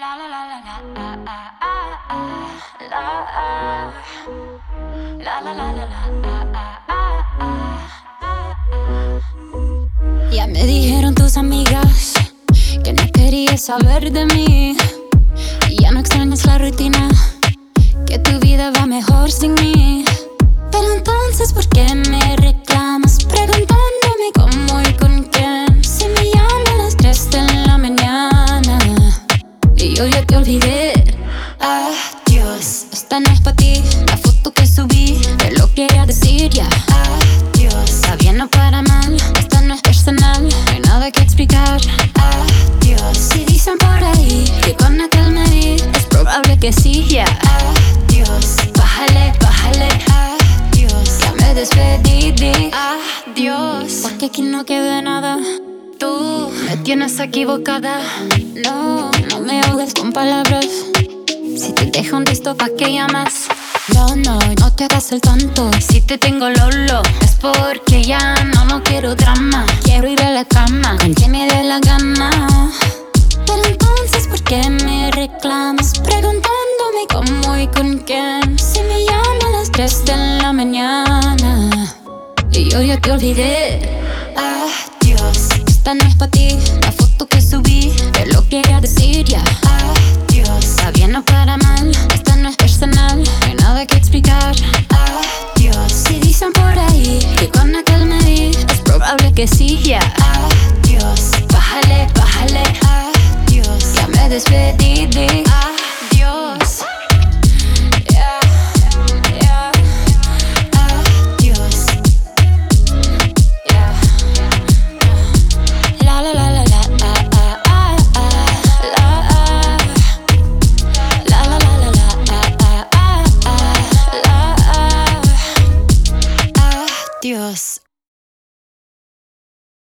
La la la la la la la la la la. Ya me dijeron tus amigas que no querías saber de mí y ya no extrañas la rutina, que tu vida va mejor sin mí. Pero entonces, ¿por qué me reclamas preguntándome cómo y con quién? Si me llaman a las 3 de la mañana y yo ya te olvidé. Adiós, esta no es pa' ti. La foto que subí te lo quería decir ya. Adiós, está bien o para mal, esta no es personal, no hay nada que explicar. Adiós, si dicen por ahí que con aquel me vi, es probable que sí ya. Adiós, bájale, bájale. Adiós, ya me despedí. Adiós, porque aquí no queda nada. Tú me tienes equivocada. No, no me ahogues con palabras. Si te dejo un texto, ¿pa' qué llamas? No, no, no te hagas el tonto. Si te tengo lolo, es porque ya no quiero drama. Quiero ir a la cama con quien me dé la gana. Pero entonces, ¿por qué me reclamas preguntándome cómo y con quién? Si me llaman a las 3 de la mañana y yo ya te olvidé. Adiós, esta no es pa' ti. La foto que subí te lo quería decir ya. Adiós, está bien o para mal, esta no es personal, no hay nada que explicar. Adiós, si dicen por ahí que con aquel me vi, es probable que sí ya. Adiós, bájale, bájale. Adiós, ya me despedí. Adiós. Dios.